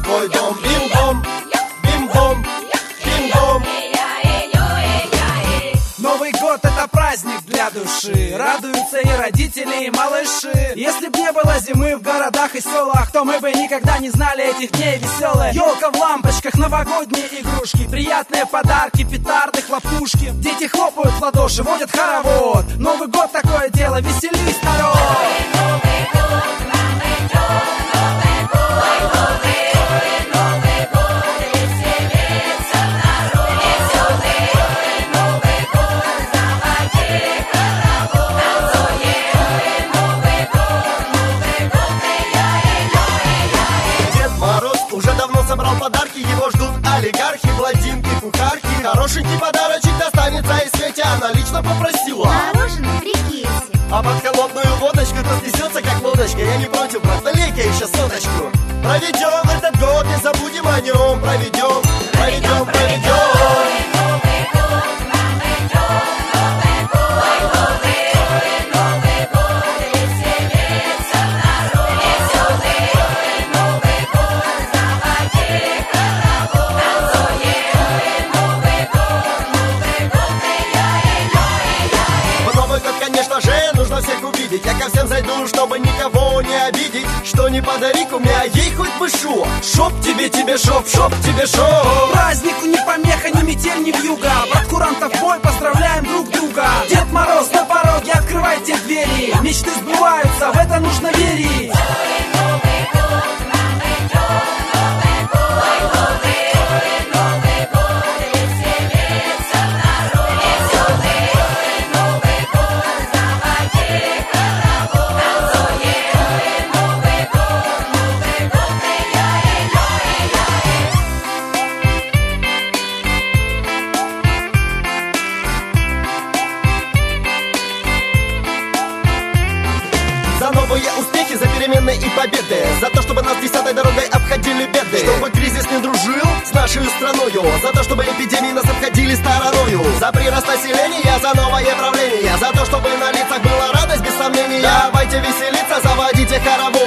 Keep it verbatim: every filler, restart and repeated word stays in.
твой дом. Бим-бом, бим-бом, бим-бом. Новый год — это праздник для души. Радуются и родители, и малыши. Если б не было зимы в городах и селах, то мы бы никогда не знали этих дней веселых. Елка в лампочках, новогодние игрушки, приятные подарки, петарды, хлопушки. Дети хлопают в ладоши, водят хоровод. Новый год — такое дело, веселись, народ. Собрал подарки, его ждут олигархи, блондинки, кухарки. Хорошенький подарочек достанется и Свете она лично попросила мороженое три киси. А под холодную водочку тут несется как лодочка. Я не против, просто лейте еще соточку. Проведем этот год, не забудем о нем. Проведем, проведем, проведем. Нужно всех увидеть, я ко всем зайду, чтобы никого не обидеть. Что не подари куме, а ей хоть бы шо. Шоп тебе, тебе шоп, шоп тебе шоп. Празднику ни помеха, ни метель, ни вьюга. Под курантов бой поздравляем друг друга. Дед Мороз на пороге, открывайте двери. Мечты сбываются, в это нужно верить. Успехи, за перемены и победы, за то, чтобы нас десятой дорогой обходили беды, чтобы кризис не дружил с нашей страною, за то, чтобы эпидемии нас обходили стороною, за прирост населения, за новое правление, за то, чтобы на лицах была радость без сомнения. Давайте веселиться, заводите хоровод.